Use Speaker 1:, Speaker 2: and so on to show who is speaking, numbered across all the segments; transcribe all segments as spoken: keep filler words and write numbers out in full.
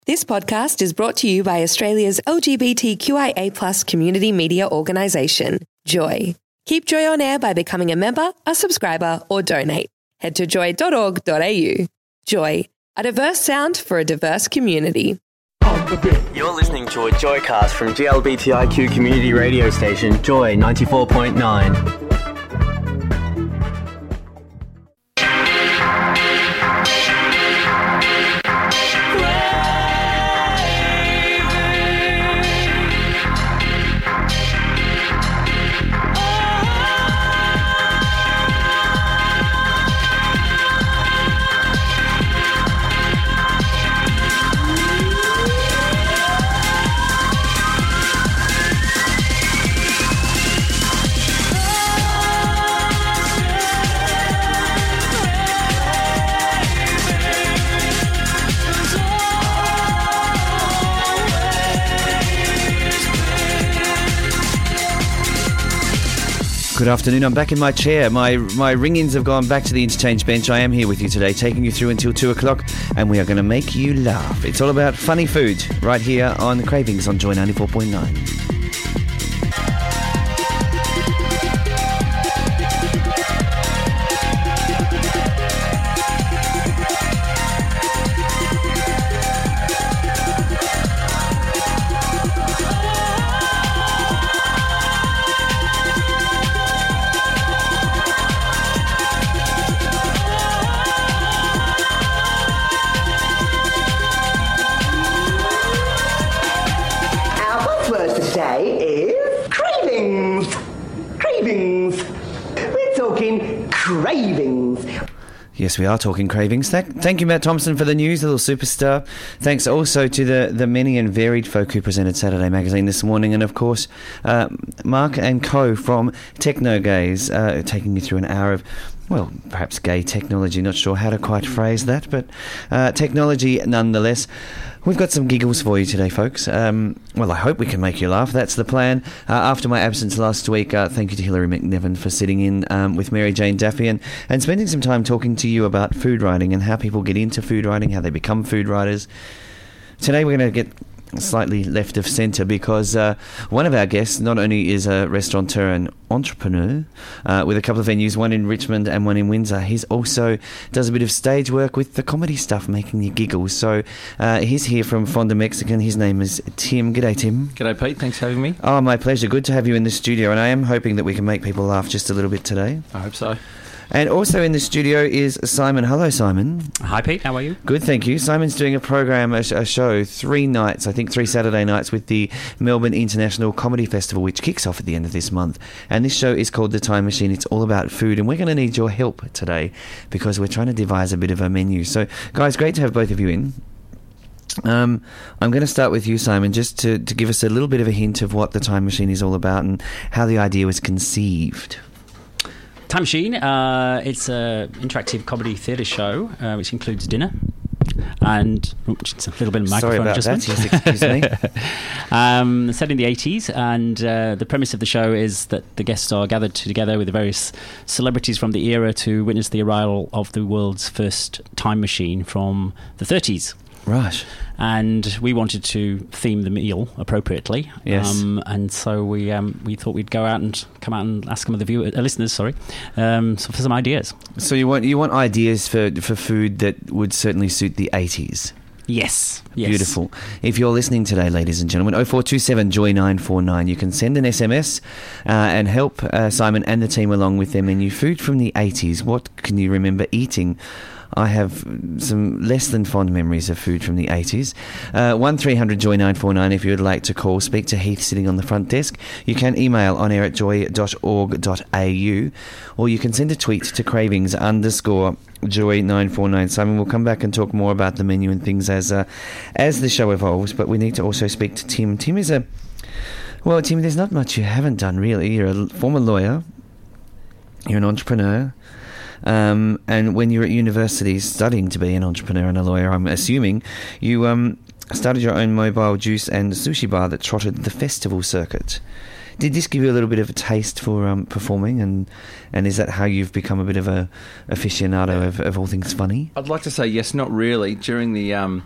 Speaker 1: This podcast is brought to you by Australia's L G B T Q I A plus community media organisation, Joy. Keep Joy on air by becoming a member, a subscriber or donate. Head to joy dot org dot a u. Joy, a diverse sound for a diverse community.
Speaker 2: You're listening to a Joycast from G L B T I Q community radio station, Joy ninety-four point nine.
Speaker 3: Good afternoon. I'm back in my chair. My my ring-ins have gone back to the interchange bench. I am here with you today, taking you through until two o'clock, and we are going to make you laugh. It's all about funny food right here on the Cravings on Joy ninety-four point nine.
Speaker 4: Cravings.
Speaker 3: Yes, we are talking cravings. Th- thank you, Matt Thompson, for the news, little superstar. Thanks also to the, the many and varied folk who presented Saturday Magazine this morning. And, of course, uh, Mark and Co from Techno Gaze, uh, taking you through an hour of, well, perhaps gay technology. Not sure how to quite phrase that, but uh, technology nonetheless. We've got some giggles for you today, folks. Um, well, I hope we can make you laugh. That's the plan. Uh, after my absence last week, uh, thank you to Hilary McNevin for sitting in um, with Mary Jane Daffy and, and spending some time talking to you about food writing and how people get into food writing, how they become food writers. Today we're going to get slightly left of centre because uh, one of our guests not only is a restaurateur and entrepreneur uh, with a couple of venues, one in Richmond and one in Windsor, he's also does a bit of stage work with the comedy stuff, making you giggle. So uh, he's here from Fonda Mexican. His name is Tim. G'day, Tim.
Speaker 5: G'day, Pete. Thanks for having me.
Speaker 3: Oh, my pleasure. Good to have you in the studio, and I am hoping that we can make people laugh just a little bit today.
Speaker 5: I hope so.
Speaker 3: And also in the studio is Simon. Hello, Simon.
Speaker 6: Hi, Pete. How are you?
Speaker 3: Good, thank you. Simon's doing a program, a, sh- a show, three nights, I think three Saturday nights with the Melbourne International Comedy Festival, which kicks off at the end of this month. And this show is called The Time Machine. It's all about food, and we're going to need your help today because we're trying to devise a bit of a menu. So, guys, great to have both of you in. Um, I'm going to start with you, Simon, just to, to give us a little bit of a hint of what The Time Machine is all about and how the idea was conceived.
Speaker 6: Time Machine, uh, it's an interactive comedy theatre show uh, which includes dinner and oh, just a little bit of microphone
Speaker 3: Sorry about
Speaker 6: adjustment.
Speaker 3: that, yes, excuse me.
Speaker 6: um, set in the eighties, and uh, the premise of the show is that the guests are gathered together with the various celebrities from the era to witness the arrival of the world's first time machine from the thirties.
Speaker 3: Right.
Speaker 6: And we wanted to theme the meal appropriately.
Speaker 3: Yes.
Speaker 6: Um, and so we um, we thought we'd go out and come out and ask some of the viewers, uh, listeners, sorry, um, so for some ideas.
Speaker 3: So you want you want ideas for for food that would certainly suit the eighties.
Speaker 6: Yes. yes.
Speaker 3: Beautiful. If you're listening today, ladies and gentlemen, oh four two seven Joy nine four nine, you can send an S M S uh, and help uh, Simon and the team along with their menu. Food from the eighties. What can you remember eating? I have some less than fond memories of food from the eighties. Uh, one three hundred Joy nine four nine if you would like to call. Speak to Heath sitting on the front desk. You can email on air at joy dot org dot a u, or you can send a tweet to cravings underscore Joy nine four nine. Simon, we'll come back and talk more about the menu and things as uh, as the show evolves, but we need to also speak to Tim. Tim is a... Well, Tim, there's not much you haven't done, really. You're a former lawyer. You're an entrepreneur. Um, and when you were at university studying to be an entrepreneur and a lawyer, I'm assuming, you um, started your own mobile juice and sushi bar that trotted the festival circuit. Did this give you a little bit of a taste for um, performing, and and is that how you've become a bit of a aficionado of, of all things funny?
Speaker 5: I'd like to say yes, not really. During the um,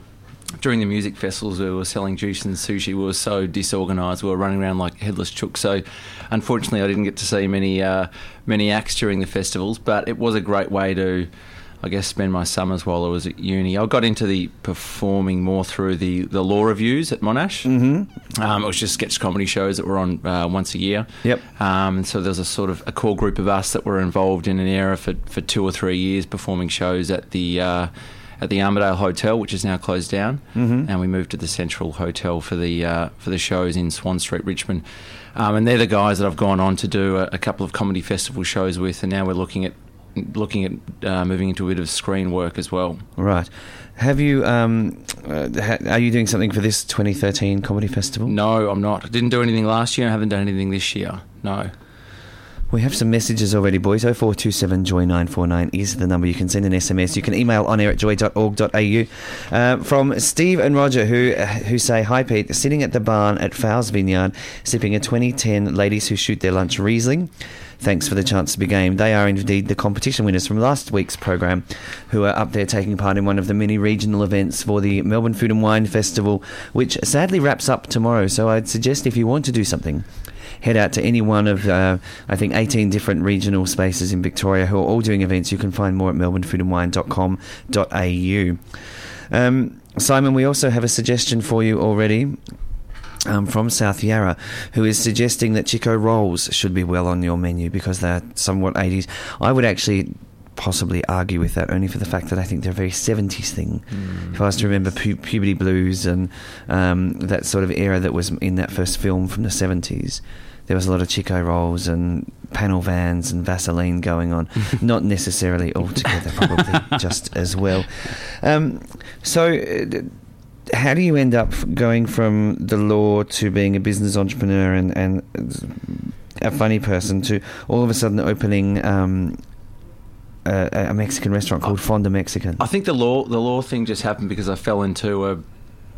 Speaker 4: during the music festivals, we were selling juice and sushi. We were so disorganised. We were running around like headless chooks. So, unfortunately, I didn't get to see many uh, many acts during the festivals. But it was a great way to, I guess, spend my summers while I was at uni. I got into the performing more through the, the law reviews at Monash.
Speaker 3: Mm-hmm.
Speaker 4: Um, it was just sketch comedy shows that were on uh, once a year.
Speaker 3: Yep.
Speaker 4: Um, and so there was a sort of a core group of us that were involved in an era for, for two or three years performing shows at the uh, at the Armadale Hotel, which is now closed down.
Speaker 3: Mm-hmm.
Speaker 4: And we moved to the Central Hotel for the uh, for the shows in Swan Street, Richmond. Um, and they're the guys that I've gone on to do a, a couple of comedy festival shows with, and now we're looking at looking at uh, moving into a bit of screen work as well.
Speaker 3: Right. Have you, um, uh, ha- are you doing something for this twenty thirteen Comedy Festival?
Speaker 4: No, I'm not. I didn't do anything last year and I haven't done anything this year. No.
Speaker 3: We have some messages already, boys. oh four two seven joy nine four nine is the number. You can send an S M S. You can email on air at joy dot org dot a u. Uh, from Steve and Roger, who uh, who say, "Hi Pete, sitting at the barn at Fowles Vineyard, sipping a twenty ten Ladies Who Shoot Their Lunch Riesling. Thanks for the chance to be game. They are indeed the competition winners from last week's program, who are up there taking part in one of the many regional events for the Melbourne Food and Wine Festival, which sadly wraps up tomorrow. So I'd suggest if you want to do something, head out to any one of, uh, I think, eighteen different regional spaces in Victoria who are all doing events. You can find more at melbourne food and wine dot com dot a u. Um, Simon, we also have a suggestion for you already. Um, from South Yarra, who is suggesting that Chico rolls should be well on your menu because they're somewhat eighties. I would actually possibly argue with that, only for the fact that I think they're a very seventies thing. Mm. If I was to remember pu- Puberty Blues and um, that sort of era that was in that first film from the seventies, there was a lot of Chico rolls and panel vans and Vaseline going on. Not necessarily all together, probably just as well. Um, so... Uh, How do you end up going from the law to being a business entrepreneur and, and a funny person to all of a sudden opening um, a, a Mexican restaurant called Fonda Mexican?
Speaker 4: I think the law the law thing just happened because I fell into a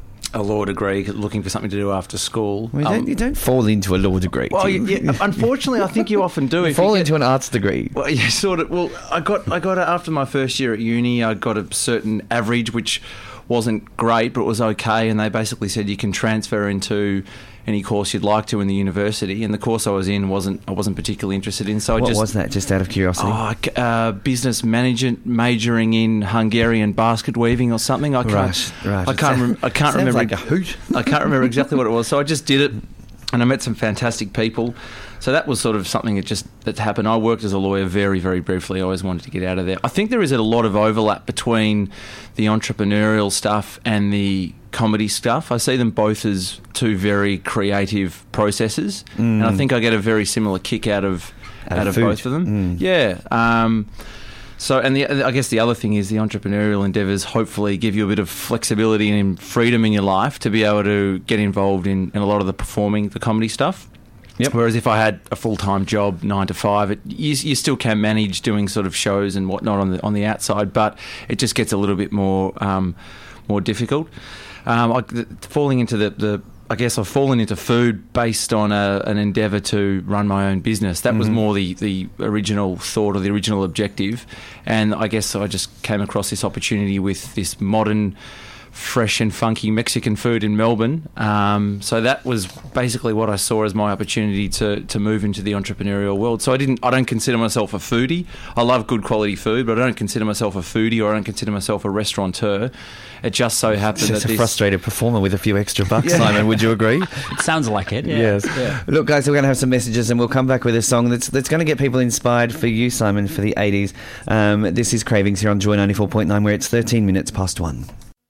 Speaker 4: a law degree looking for something to do after school.
Speaker 3: Well, you, don't,
Speaker 4: um,
Speaker 3: you don't fall into a law degree.
Speaker 4: Well, you, yeah, unfortunately, I think you often do.
Speaker 3: You
Speaker 4: if
Speaker 3: fall
Speaker 4: you
Speaker 3: into
Speaker 4: get,
Speaker 3: an arts degree.
Speaker 4: Well, you sort of. Well, I got I got it after my first year at uni. I got a certain average, which wasn't great, but it was okay. And they basically said you can transfer into any course you'd like to in the university. And the course I was in wasn't I wasn't particularly interested in. So
Speaker 3: what
Speaker 4: I just,
Speaker 3: was that? Just out of curiosity.
Speaker 4: Oh, uh, business management, majoring in Hungarian basket weaving or something. I can't.
Speaker 3: Right, right.
Speaker 4: I can't. Rem- I can't
Speaker 3: Sounds
Speaker 4: remember.
Speaker 3: like a hoot.
Speaker 4: I can't remember exactly what it was. So I just did it, and I met some fantastic people. So that was sort of something that just that happened. I worked as a lawyer very, very briefly. I always wanted to get out of there. I think there is a lot of overlap between the entrepreneurial stuff and the comedy stuff. I see them both as two very creative processes,
Speaker 3: mm.
Speaker 4: and I think I get a very similar kick out of
Speaker 3: out,
Speaker 4: out
Speaker 3: of,
Speaker 4: of both of them.
Speaker 3: Mm.
Speaker 4: Yeah. Um, so, and the, I guess the other thing is the entrepreneurial endeavours hopefully give you a bit of flexibility and freedom in your life to be able to get involved in, in a lot of the performing, the comedy stuff.
Speaker 3: Yep.
Speaker 4: Whereas if I had a full-time job, nine to five, it, you, you still can manage doing sort of shows and whatnot on the on the outside, but it just gets a little bit more um, more difficult. Um, I, the, falling into the, the, I guess I've fallen into food based on a, an endeavour to run my own business. That mm-hmm. was more the, the original thought or the original objective, and I guess I just came across this opportunity with this modern, fresh and funky Mexican food in Melbourne. Um, so that was basically what I saw as my opportunity to to move into the entrepreneurial world. So I didn't, I don't consider myself a foodie. I love good quality food, but I don't consider myself a foodie or I don't consider myself a restaurateur. It just so happened
Speaker 3: Just
Speaker 4: that
Speaker 3: a
Speaker 4: this,
Speaker 3: frustrated performer with a few extra bucks,
Speaker 4: Yeah.
Speaker 3: Simon. Would you agree?
Speaker 6: It sounds like it. Yeah.
Speaker 3: Yes.
Speaker 4: Yeah.
Speaker 3: Look, guys, we're going to have some messages and we'll come back with a song that's that's going to get people inspired for you, Simon, for the eighties. Um, this is Cravings here on Joy ninety-four point nine, where it's thirteen minutes past one.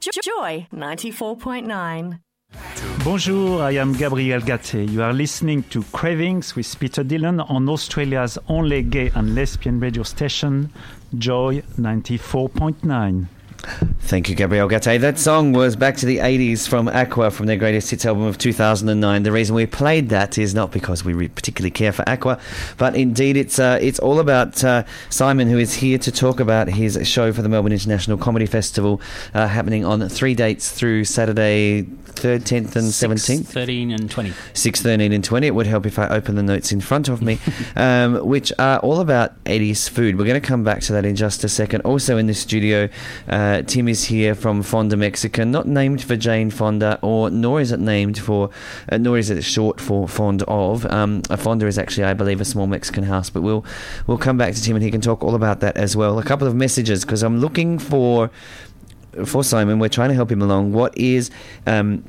Speaker 5: Joy ninety-four point nine.
Speaker 7: Bonjour, I am Gabriel Gatte. You are listening to Cravings with Peter Dillon on Australia's only gay and lesbian radio station, Joy ninety-four point nine.
Speaker 3: Thank you, Gabriel Gatte. That song was Back to the eighties from Aqua, from their greatest hits album of two thousand nine. The reason we played that is not because we re- particularly care for Aqua, but indeed it's uh, it's all about uh, Simon, who is here to talk about his show for the Melbourne International Comedy Festival, uh, happening on three dates through Saturday, third, tenth and seventeenth.
Speaker 6: thirteen and twenty.
Speaker 3: six, thirteen and twenty. It would help if I open the notes in front of me, um, which are all about eighties food. We're going to come back to that in just a second. Also in the studio, uh, Uh, Tim is here from Fonda Mexican, not named for Jane Fonda, or nor is it named for, uh, nor is it short for Fond of. Um, a Fonda is actually, I believe, a small Mexican house, but we'll we'll come back to Tim and he can talk all about that as well. A couple of messages, because I'm looking for for Simon. We're trying to help him along. What is um,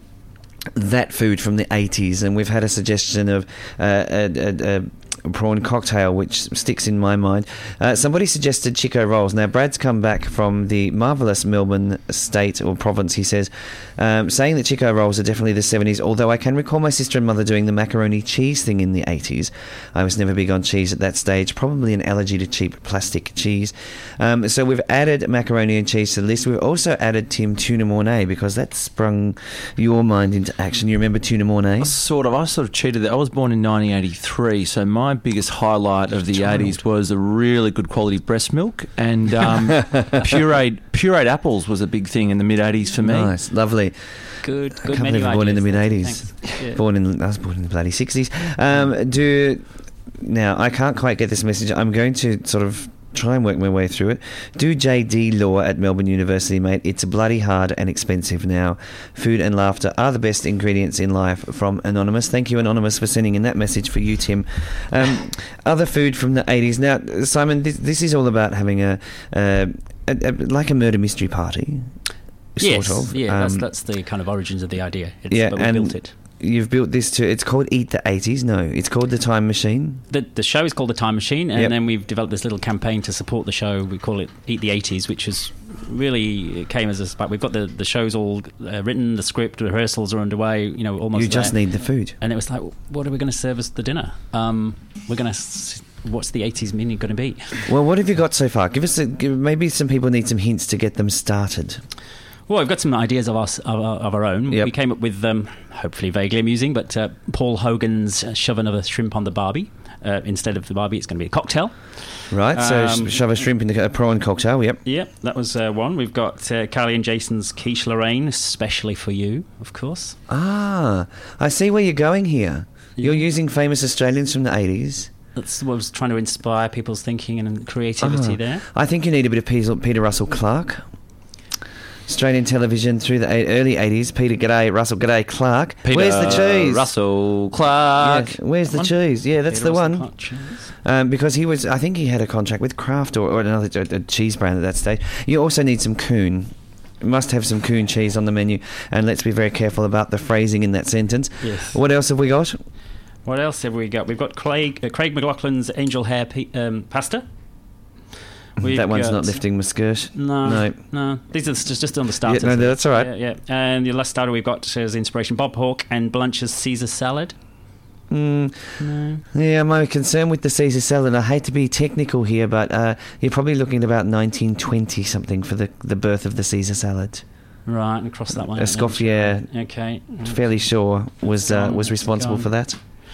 Speaker 3: that food from the eighties? And we've had a suggestion of uh, a, a, a prawn cocktail, which sticks in my mind. Uh, somebody suggested Chico rolls. Now, Brad's come back from the marvellous Melbourne state or province, he says, um, saying that Chico rolls are definitely the seventies, although I can recall my sister and mother doing the macaroni cheese thing in the eighties. I was never big on cheese at that stage, probably an allergy to cheap plastic cheese. Um, so we've added macaroni and cheese to the list. We've also added, Tim, tuna mornay, because that sprung your mind into action. You remember tuna mornay?
Speaker 4: Sort of. I sort of cheated that. I was born in nineteen eighty-three, so my biggest highlight of the
Speaker 3: Child.
Speaker 4: eighties was a really good quality breast milk, and um, pureed pureed apples was a big thing in the mid eighties for me.
Speaker 3: Nice, lovely.
Speaker 6: Good,
Speaker 3: I
Speaker 6: good
Speaker 3: can't
Speaker 6: menu
Speaker 3: believe I was born in the
Speaker 6: ideas.
Speaker 3: mid eighties.
Speaker 6: Thanks. Yeah.
Speaker 3: Born in, I was born in the bloody sixties. Um, do now I can't quite get this message. I'm going to sort of try and work my way through it. Do J D law at Melbourne University, mate. It's bloody hard and expensive now. Food and laughter are the best ingredients in life. From Anonymous. Thank you, Anonymous, for sending in that message for you, Tim. Um, other food from the eighties. Now, Simon, this, this is all about having a, a, a, a like a murder mystery party.
Speaker 6: Yes,
Speaker 3: Sort of.
Speaker 6: yeah, that's,
Speaker 3: Um,
Speaker 6: that's the kind of origins of the idea. It's,
Speaker 3: yeah,
Speaker 6: but we
Speaker 3: and
Speaker 6: built it.
Speaker 3: You've built this to. It's called Eat the eighties. No, it's called The Time Machine.
Speaker 6: The, the show is called The Time Machine, and
Speaker 3: Yep.
Speaker 6: then we've developed this little campaign to support the show. We call it Eat the eighties, which is really it came as a spike. We've got the, the show's all uh, written, the script, the rehearsals are underway, you know, almost
Speaker 3: You just
Speaker 6: there.
Speaker 3: need the food.
Speaker 6: And it was like, what are we going to serve as the dinner? Um, we're going to... S- what's the eighties menu going to be?
Speaker 3: Well, what have you got so far? Give us a, give, maybe some people need some hints to get them started.
Speaker 6: Well, we've got some ideas of our, of our, of our own.
Speaker 3: Yep.
Speaker 6: We came up with, um, hopefully vaguely amusing, but uh, Paul Hogan's uh, shoving of a shrimp on the barbie. Uh, instead of the barbie, it's going to be a cocktail.
Speaker 3: Right, so
Speaker 6: Um,
Speaker 3: sh- shove a shrimp in the a prawn cocktail. Yep.
Speaker 6: Yep, that was uh, one. We've got uh, Carly and Jason's quiche Lorraine, especially for you, of course.
Speaker 3: Ah, I see where you're going here. You're
Speaker 6: Yeah.
Speaker 3: using famous Australians from the eighties.
Speaker 6: That's what I was trying to inspire people's thinking and creativity
Speaker 3: Ah,
Speaker 6: there.
Speaker 3: I think you need a bit of Peter, Peter Russell Clark. Australian television through the eight, early eighties. Peter G'day, Russell G'day, Clark. Where's the cheese?
Speaker 4: Russell Clark.
Speaker 3: Yeah, where's the
Speaker 6: One?
Speaker 3: cheese? Yeah, that's
Speaker 6: Peter
Speaker 3: the
Speaker 6: Russell
Speaker 3: one.
Speaker 6: Clark cheese.
Speaker 3: Um, because he was, I think he had a contract with Kraft or, or another a, a cheese brand at that stage. You also need some Coon. You must have some Coon cheese on the menu, and let's be very careful about the phrasing in that sentence.
Speaker 6: Yes.
Speaker 3: What else have we got?
Speaker 6: What else have we got? We've got Craig, uh, Craig McLaughlin's angel hair pe- um, pasta. We've
Speaker 3: that one's
Speaker 6: got-
Speaker 3: not lifting my skirt.
Speaker 6: No,
Speaker 3: No.
Speaker 6: no. These are just, just on the starters.
Speaker 3: Yeah, no, that's all right.
Speaker 6: Yeah, yeah. And the last starter we've got as inspiration, Bob Hawke and Blanche's Caesar salad.
Speaker 3: Mm, yeah, I'm concerned with the Caesar salad. I hate to be technical here, but uh, you're probably looking at about nineteen twenty something for the, the birth of the Caesar salad.
Speaker 6: Right, and cross that one. out then.
Speaker 3: Escoffier,
Speaker 6: Okay.
Speaker 3: fairly sure, was uh,
Speaker 6: Gone,
Speaker 3: was responsible
Speaker 6: gone.
Speaker 3: for that.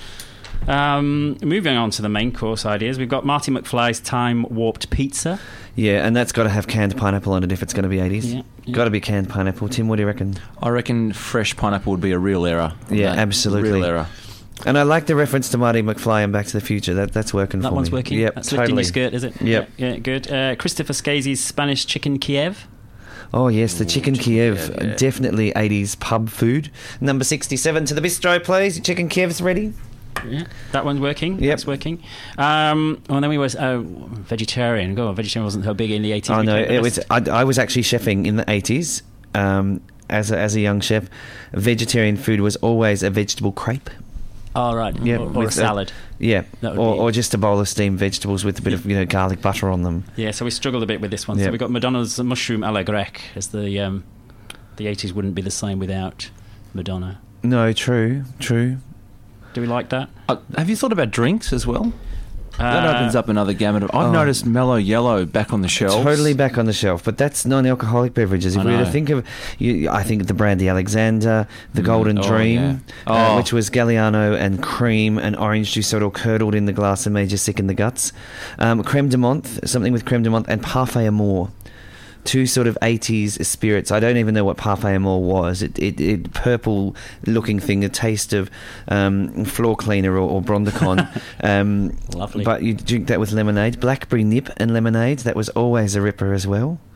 Speaker 6: Um, moving on to the main course ideas, we've got Marty McFly's time warped pizza.
Speaker 3: Yeah, and that's got to have canned pineapple on it if it's going to be eighties.
Speaker 6: Yeah, yeah.
Speaker 3: Got to be canned pineapple. Tim, what do you reckon?
Speaker 4: I reckon fresh pineapple would be a real error.
Speaker 3: Yeah,
Speaker 4: Mate,
Speaker 3: absolutely.
Speaker 4: Real error.
Speaker 3: And I like the reference to Marty McFly and Back to the Future. That that's working
Speaker 6: That
Speaker 3: for
Speaker 6: one's
Speaker 3: me.
Speaker 6: working.
Speaker 3: Yep,
Speaker 6: That's lifting
Speaker 3: totally.
Speaker 6: your skirt, is it?
Speaker 3: Yep.
Speaker 6: Yeah, yeah, good. Uh, Christopher Scasey's Spanish chicken Kiev.
Speaker 3: Oh yes, the chicken Kiev,
Speaker 4: Kiev, yeah.
Speaker 3: definitely eighties pub food. Number sixty-seven to the bistro, please. Chicken Kiev's ready.
Speaker 6: Yeah, that one's working.
Speaker 3: Yep.
Speaker 6: That's working. Um, well, then we was uh, vegetarian. Go on, vegetarian wasn't so big in the eighties.
Speaker 3: Oh
Speaker 6: We
Speaker 3: no,
Speaker 6: kept the
Speaker 3: it was.
Speaker 6: rest.
Speaker 3: I, I was actually chefing in the eighties. Um, as a, as a young chef, vegetarian food was always a vegetable crepe.
Speaker 6: Oh, right.
Speaker 3: Yeah,
Speaker 6: or, or a
Speaker 3: with, uh,
Speaker 6: salad.
Speaker 3: Yeah,
Speaker 6: That would
Speaker 3: or,
Speaker 6: be-
Speaker 3: or just a bowl of steamed vegetables with a bit of you know garlic butter on them.
Speaker 6: Yeah, so we struggled a bit with this one.
Speaker 3: Yeah.
Speaker 6: So we got Madonna's mushroom a la grecque, as the um, the eighties wouldn't be the same without Madonna.
Speaker 3: No, true, true.
Speaker 6: Do we like that?
Speaker 4: Uh, have you thought about drinks as well? That
Speaker 6: Uh,
Speaker 4: opens up another gamut of... I've
Speaker 3: oh.
Speaker 4: noticed Mellow Yellow back on the shelves.
Speaker 3: Totally back on the shelf, but that's non-alcoholic beverages. If
Speaker 4: I
Speaker 3: we were to
Speaker 4: know.
Speaker 3: think of, you, I think the brandy Alexander, the
Speaker 4: Mm,
Speaker 3: Golden
Speaker 4: oh,
Speaker 3: Dream,
Speaker 4: yeah.
Speaker 3: uh,
Speaker 4: Oh.
Speaker 3: which was Galliano and cream and orange juice sort of curdled in the glass and made you sick in the guts. Um, creme de menthe, something with creme de menthe, and Parfait Amour. Two sort of eighties spirits. I don't even know what Parfait Amour was. It, it, it purple-looking thing, a taste of um, floor cleaner or, or Brondicon. um,
Speaker 6: Lovely.
Speaker 3: But you drink that with lemonade. Blackberry nip and lemonade. That was always a ripper as well.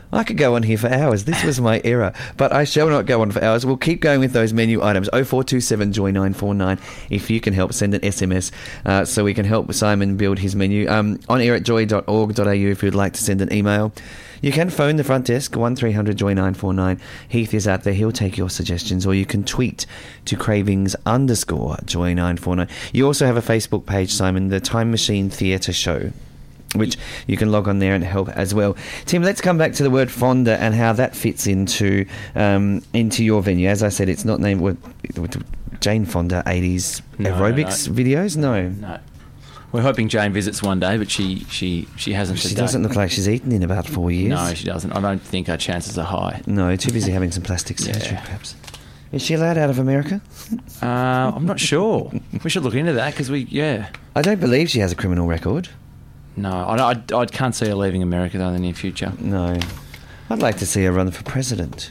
Speaker 3: I could go on here for hours. This was my era. But I shall not go on for hours. We'll keep going with those menu items. oh four two seven joy nine four nine. If you can help, send an S M S uh, so we can help Simon build his menu. Um, on air at joy dot org dot a u if you'd like to send an email. You can phone the front desk, one three hundred joy nine four nine. Heath is out there. He'll take your suggestions. Or you can tweet to cravings underscore joy nine four nine. You also have a Facebook page, Simon, the Time Machine Theatre Show, which you can log on there and help as well. Tim, let's come back to the word fonda and how that fits into um, into your venue. As I said, it's not named with, with Jane Fonda eighties
Speaker 4: No,
Speaker 3: aerobics
Speaker 4: no.
Speaker 3: videos. No,
Speaker 4: No. We're hoping Jane visits one day, but she she, she hasn't
Speaker 3: she
Speaker 4: today.
Speaker 3: doesn't look like she's eaten in about four years.
Speaker 4: No, she doesn't. I don't think our chances are high.
Speaker 3: No, too busy having some plastic surgery,
Speaker 4: Yeah.
Speaker 3: perhaps. Is she allowed out of America?
Speaker 4: Uh, I'm not sure. We should look into that because we, yeah.
Speaker 3: I don't believe she has a criminal record.
Speaker 4: No, I, I, I can't see her leaving America though in the near future.
Speaker 3: No. I'd like to see her run for president.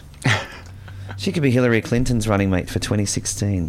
Speaker 3: She could be Hillary Clinton's running mate for twenty sixteen.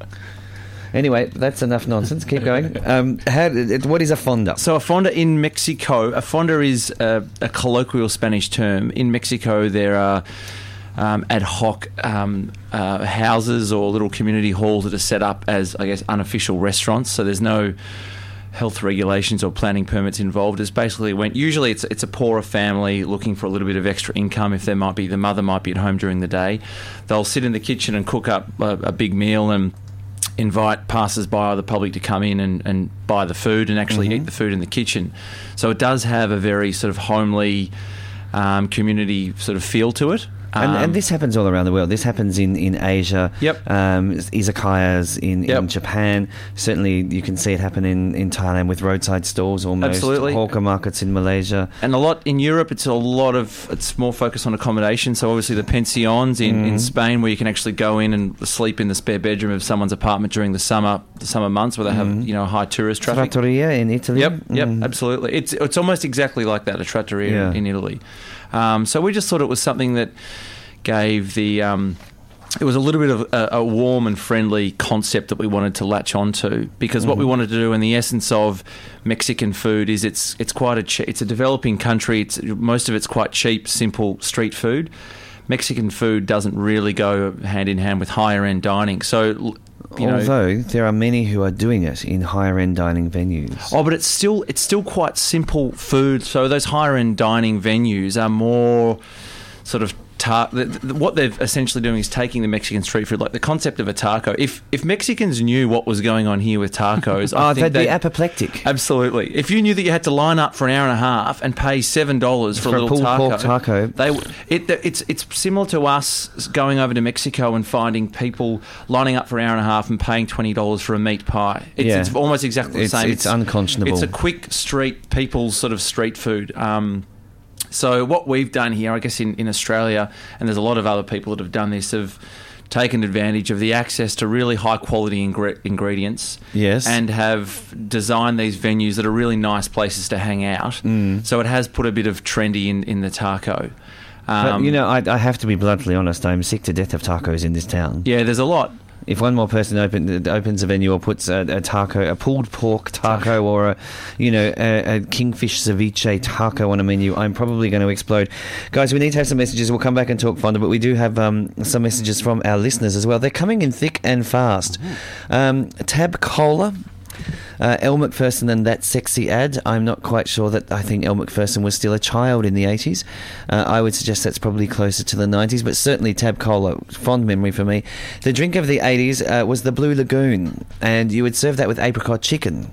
Speaker 3: Anyway, that's enough nonsense. Keep going. Um, how, what is a fonda?
Speaker 4: So a fonda in Mexico, a fonda is a, a colloquial Spanish term. In Mexico, there are um, ad hoc um, uh, houses or little community halls that are set up as, I guess, unofficial restaurants. So there's no health regulations or planning permits involved. It's basically when usually it's it's a poorer family looking for a little bit of extra income. If there might be the mother might be at home during the day, they'll sit in the kitchen and cook up a, a big meal and invite passers-by or the public to come in and, and buy the food and actually
Speaker 3: Mm-hmm.
Speaker 4: eat the food in the kitchen. So it does have a very sort of homely um, community sort of feel to it.
Speaker 3: And,
Speaker 4: Um,
Speaker 3: and this happens all around the world. This happens in, in Asia.
Speaker 4: Yep.
Speaker 3: Um, izakayas in, in
Speaker 4: Yep.
Speaker 3: Japan. Certainly you can see it happen in, in Thailand with roadside stalls almost.
Speaker 4: Absolutely.
Speaker 3: Hawker markets in Malaysia.
Speaker 4: And a lot in Europe, it's a lot of, it's more focused on accommodation. So obviously the pensions in,
Speaker 3: Mm.
Speaker 4: in Spain, where you can actually go in and sleep in the spare bedroom of someone's apartment during the summer the summer months where they have, you know, high tourist traffic.
Speaker 3: Trattoria in Italy.
Speaker 4: Yep, yep,
Speaker 3: Mm.
Speaker 4: absolutely. It's it's almost exactly like that, a trattoria
Speaker 3: Yeah.
Speaker 4: in Italy. Um, so we just thought it was something that gave the... Um, it was a little bit of a, a warm and friendly concept that we wanted to latch onto, because what we wanted to do in the essence of Mexican food is it's it's quite a che- it's a developing country. It's most of it's quite cheap, simple street food. Mexican food doesn't really go hand in hand with higher end dining. So, you know,
Speaker 3: Although there are many who are doing it in higher end dining venues.
Speaker 4: oh, but it's still it's still quite simple food. So those higher end dining venues are more sort of ta- the, the, what they're essentially doing is taking the Mexican street food, like the concept of a taco. If if Mexicans knew what was going on here with tacos, I
Speaker 3: Oh,
Speaker 4: think
Speaker 3: they'd be
Speaker 4: they'd-
Speaker 3: apoplectic.
Speaker 4: Absolutely. If you knew that you had to line up for an hour and a half and pay seven dollars for,
Speaker 3: For a
Speaker 4: a little
Speaker 3: pulled
Speaker 4: taco,
Speaker 3: pork taco.
Speaker 4: they w- it, it's it's similar to us going over to Mexico and finding people lining up for an hour and a half and paying twenty dollars for a meat pie. It's,
Speaker 3: Yeah.
Speaker 4: it's almost exactly the
Speaker 3: It's-
Speaker 4: same.
Speaker 3: it's unconscionable.
Speaker 4: It's a quick street people's sort of street food. Um, so what we've done here, I guess in, in Australia, and there's a lot of other people that have done this, have taken advantage of the access to really high quality ingre- ingredients.
Speaker 3: Yes.
Speaker 4: And have designed these venues that are really nice places to hang out.
Speaker 3: Mm.
Speaker 4: So it has put a bit of trendy in, in the taco.
Speaker 3: But,
Speaker 4: Um,
Speaker 3: you know, I, I have to be bluntly honest. I'm sick to death of tacos in this town.
Speaker 4: yeah, there's a lot.
Speaker 3: If one more person open, opens a venue or puts a, a taco, a pulled pork taco, or a, you know, a, a kingfish ceviche taco on a menu, I'm probably going to explode. Guys, we need to have some messages. We'll come back and talk Fonda, but we do have um, some messages from our listeners as well. They're coming in thick and fast. Um, Tab Cola. Uh, Elle Macpherson and That Sexy Ad. I'm not quite sure that I think Elle Macpherson was still a child in the eighties. Uh, I would suggest that's probably closer to the nineties, but certainly Tab Cola, fond memory for me. The drink of the eighties uh, was the Blue Lagoon, and you would serve that with apricot chicken.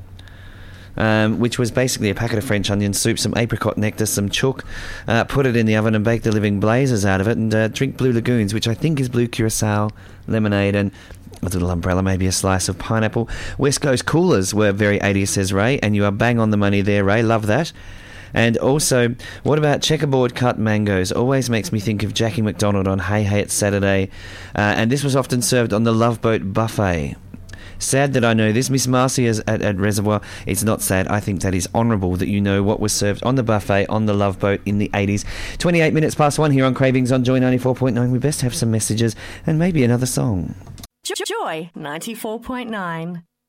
Speaker 3: Um, which was basically a packet of French onion soup, some apricot nectar, some chook, uh, put it in the oven and bake the living blazes out of it, and uh, drink Blue Lagoons, which I think is blue curacao, lemonade, and a little umbrella, maybe a slice of pineapple. West Coast coolers were very eighties, says Ray, and you are bang on the money there, Ray. Love that. And also, what about checkerboard cut mangoes? Always makes me think of Jackie McDonald on Hey Hey It's Saturday. Uh, and this was often served on the Love Boat buffet. Sad that I know this, Miss Marcy is at, at Reservoir. It's not sad. I think that is honourable that you know what was served on the buffet on the Love Boat in the eighties. twenty-eight minutes past one here on Cravings on Joy ninety-four point nine. We best have some messages and maybe another song.
Speaker 5: Joy ninety-four point nine.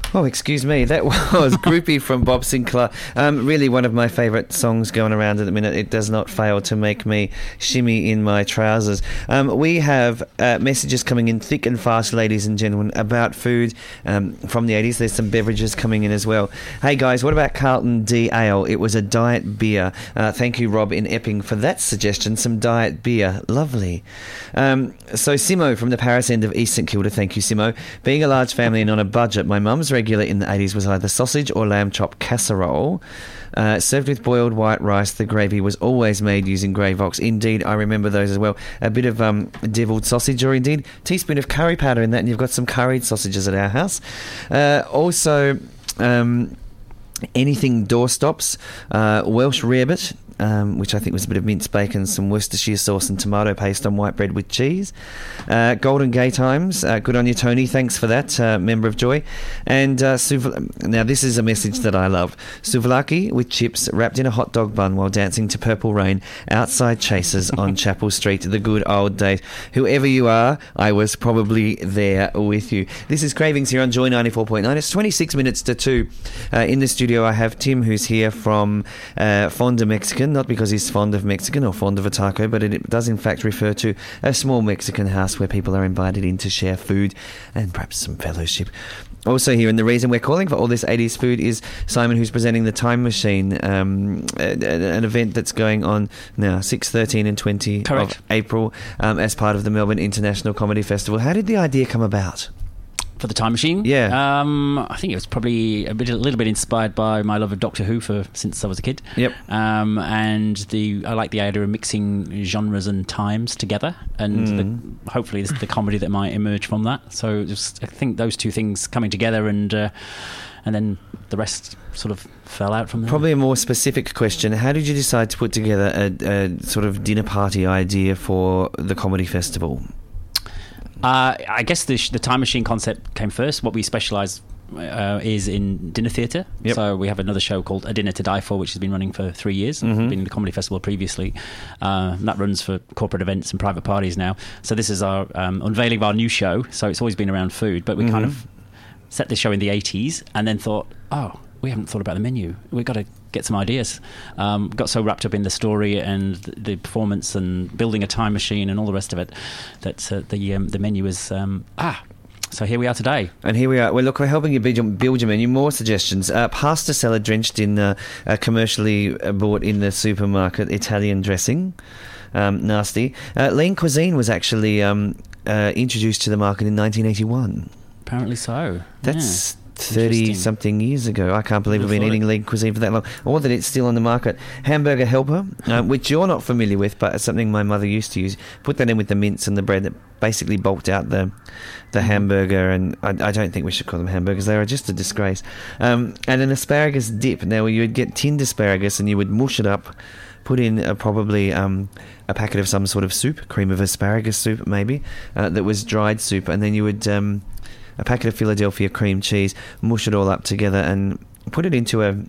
Speaker 3: Oh, excuse me. That was Groupie from Bob Sinclair. Um, really one of my favourite songs going around at the minute. It does not fail to make me shimmy in my trousers. Um, we have uh, messages coming in thick and fast, ladies and gentlemen, about food um, from the eighties. There's some beverages coming in as well. Hey, guys, what about Carlton D Ale? It was a diet beer. Uh, thank you, Rob in Epping, for that suggestion. Some diet beer. Lovely. Um, so Simo from the Paris end of East St Kilda. Thank you, Simo. Being a large family and on a budget, my mum's regular in the eighties was either sausage or lamb chop casserole, uh, served with boiled white rice. The gravy was always made using Gravox. Indeed, I remember those as well. A bit of um, devilled sausage, or indeed teaspoon of curry powder in that, and you've got some curried sausages at our house. Uh, also, um, anything doorstops, uh, Welsh rarebit, Um, which I think was a bit of minced bacon, some Worcestershire sauce and tomato paste on white bread with cheese. Uh, Golden Gay Times, uh, good on you, Tony. Thanks for that, uh, member of Joy. And uh, suv- now this is a message that I love. Souvlaki with chips wrapped in a hot dog bun while dancing to Purple Rain outside Chasers on Chapel Street. The good old days. Whoever you are, I was probably there with you. This is Cravings here on Joy ninety-four point nine. It's twenty-six minutes to two. Uh, in the studio I have Tim, who's here from uh, Fonda Mexican. Not because he's fond of Mexican or fond of a taco, but it does in fact refer to a small Mexican house where people are invited in to share food and perhaps some fellowship. Also here, and the reason we're calling for all this eighties food is Simon, who's presenting the Time Machine, um, an event that's going on now, six, thirteen and twenty
Speaker 6: Correct.
Speaker 3: of April, um, as part of the Melbourne International Comedy Festival. How did the idea come about?
Speaker 6: For the Time Machine?
Speaker 3: Yeah.
Speaker 6: Um, I think it was probably a bit, a little bit inspired by my love of Doctor Who for since I was a kid.
Speaker 3: Yep.
Speaker 6: Um, and the I like the idea of mixing genres and times together, and
Speaker 3: Mm.
Speaker 6: the, hopefully the, the comedy that might emerge from that. So just, I think those two things coming together, and uh, and then the rest sort of fell out from there.
Speaker 3: Probably a more specific question. How did you decide to put together a, a sort of dinner party idea for the comedy festival?
Speaker 6: Uh, I guess the, the Time Machine concept came first. What we specialise uh, is in dinner theatre.
Speaker 3: Yep.
Speaker 6: So we have another show called A Dinner to Die For, which has been running for three years.
Speaker 3: Mm-hmm.
Speaker 6: Been in the Comedy Festival previously. Uh, that runs for corporate events and private parties now. So this is our um, unveiling of our new show. So it's always been around food, but we
Speaker 3: Mm-hmm.
Speaker 6: kind of set this show in the eighties and then thought, oh, we haven't thought about the menu. We've got to get some ideas. Um, got so wrapped up in the story and the, the performance and building a time machine and all the rest of it that uh, the um, the menu is um, ah. So here we are today.
Speaker 3: And here we are. Well, look, we're helping you build your, build your menu. More suggestions. Uh, pasta salad drenched in uh, uh, commercially bought in the supermarket Italian dressing. Um, nasty. Uh, lean cuisine was actually um, uh, introduced to the market in nineteen eighty-one.
Speaker 6: Apparently so.
Speaker 3: That's
Speaker 6: Yeah.
Speaker 3: thirty-something years ago. I can't believe we've been eating lean cuisine for that long. Or that it's still on the market. Hamburger helper, uh, which you're not familiar with, but it's something my mother used to use. Put that in with the mince and the bread that basically bulked out the the hamburger, and I, I don't think we should call them hamburgers. They are just a disgrace. Um, and an asparagus dip. Now, you would get tinned asparagus and you would mush it up, put in uh, probably um, a packet of some sort of soup, cream of asparagus soup maybe, uh, that was dried soup, and then you would... Um, a packet of Philadelphia cream cheese, mush it all up together and put it into a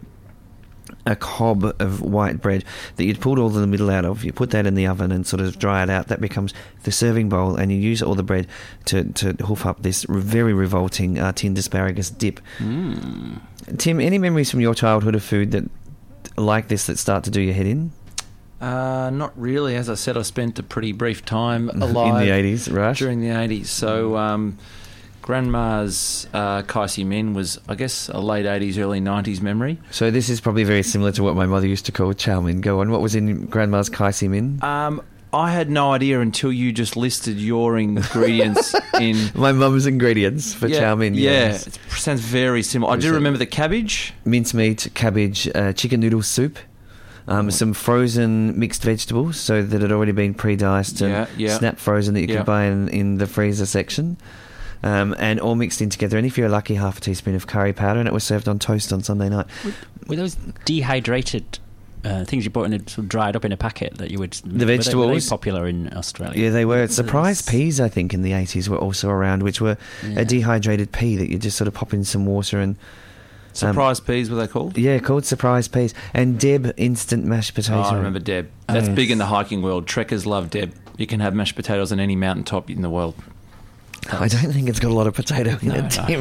Speaker 3: a cob of white bread that you'd pulled all the middle out of. You put that in the oven and sort of dry it out. That becomes the serving bowl, and you use all the bread to, to hoof up this very revolting uh, tinned asparagus dip.
Speaker 6: Mm.
Speaker 3: Tim, any memories from your childhood of food that like this that start to do your head in?
Speaker 4: Uh, not really. As I said, I spent a pretty brief time alive
Speaker 3: in the eighties, right?
Speaker 4: during the eighties. So... Um, Grandma's uh, Kaisi Min was, I guess, a late eighties, early nineties memory.
Speaker 3: So this is probably very similar to what my mother used to call chow mein. Go on. What was in Grandma's Kaisi Min?
Speaker 4: Um, I had no idea until you just listed your ingredients in...
Speaker 3: My mum's ingredients for
Speaker 4: yeah,
Speaker 3: chow mein.
Speaker 4: Yeah,
Speaker 3: Yes.
Speaker 4: it sounds very similar. I do remember the cabbage.
Speaker 3: Mincemeat, cabbage, uh, chicken noodle soup. Um, some frozen mixed vegetables, so that had already been pre-diced and
Speaker 4: Yeah, yeah.
Speaker 3: snap frozen that you
Speaker 4: Yeah.
Speaker 3: could buy in, in the freezer section. Um, and all mixed in together. And if you're lucky, half a teaspoon of curry powder, and it was served on toast on Sunday night.
Speaker 6: Were those dehydrated uh, things you bought in a, sort of dried up in a packet that you would...
Speaker 3: The
Speaker 6: were they-
Speaker 3: vegetables?
Speaker 6: Were they popular in Australia?
Speaker 3: Yeah, they were. Surprise
Speaker 6: Yes.
Speaker 3: peas, I think, in the eighties were also around, which were
Speaker 6: Yeah.
Speaker 3: a dehydrated pea that you just sort of pop in some water and...
Speaker 4: Surprise peas, were they called?
Speaker 3: Yeah, called surprise peas. And Deb instant mashed potato.
Speaker 4: Oh, I remember Deb. That's
Speaker 3: yes.
Speaker 4: big in the hiking world. Trekkers love Deb. You can have mashed potatoes on any mountaintop in the world.
Speaker 3: I don't think it's got a lot of potato in
Speaker 6: No,
Speaker 3: it,
Speaker 6: no.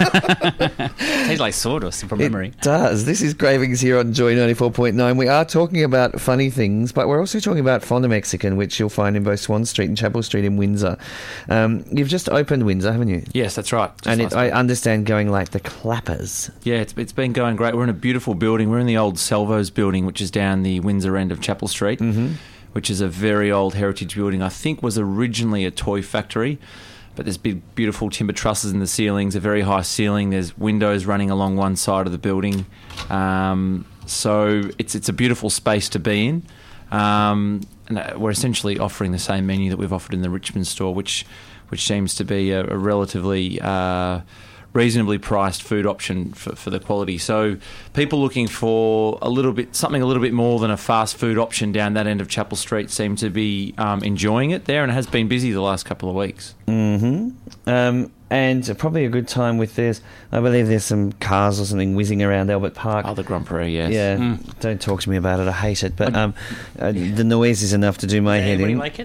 Speaker 3: Tim.
Speaker 6: Tastes like sawdust from memory.
Speaker 3: It does. This is Cravings here on Joy ninety-four point nine. We are talking about funny things, but we're also talking about Fonda Mexican, which you'll find in both Swan Street and Chapel Street in Windsor. Um, you've just opened Windsor, haven't you?
Speaker 4: Yes, that's right. Just
Speaker 3: and it,
Speaker 4: last
Speaker 3: I
Speaker 4: week.
Speaker 3: understand going like the clappers.
Speaker 4: Yeah, it's, it's been going great. We're in a beautiful building. We're in the old Salvos building, which is down the Windsor end of Chapel Street,
Speaker 3: Mm-hmm.
Speaker 4: which is a very old heritage building. I think was originally a toy factory, but there's big, beautiful timber trusses in the ceilings, a very high ceiling. There's windows running along one side of the building. Um, so it's it's a beautiful space to be in. Um, and we're essentially offering the same menu that we've offered in the Richmond store, which which seems to be a, a relatively uh, reasonably priced food option for, for the quality. So people looking for a little bit something a little bit more than a fast food option down that end of Chapel Street seem to be um, enjoying it there, and it has been busy the last couple of weeks.
Speaker 3: Mm-hmm. Um, and probably a good time with this. I believe there's some cars or something whizzing around Albert Park.
Speaker 4: Oh, the Grand Prix, yes.
Speaker 3: Yeah,
Speaker 4: Mm.
Speaker 3: don't talk to me about it. I hate it. But um, uh, the noise is enough to do my head
Speaker 6: Anybody
Speaker 3: in.
Speaker 6: like it?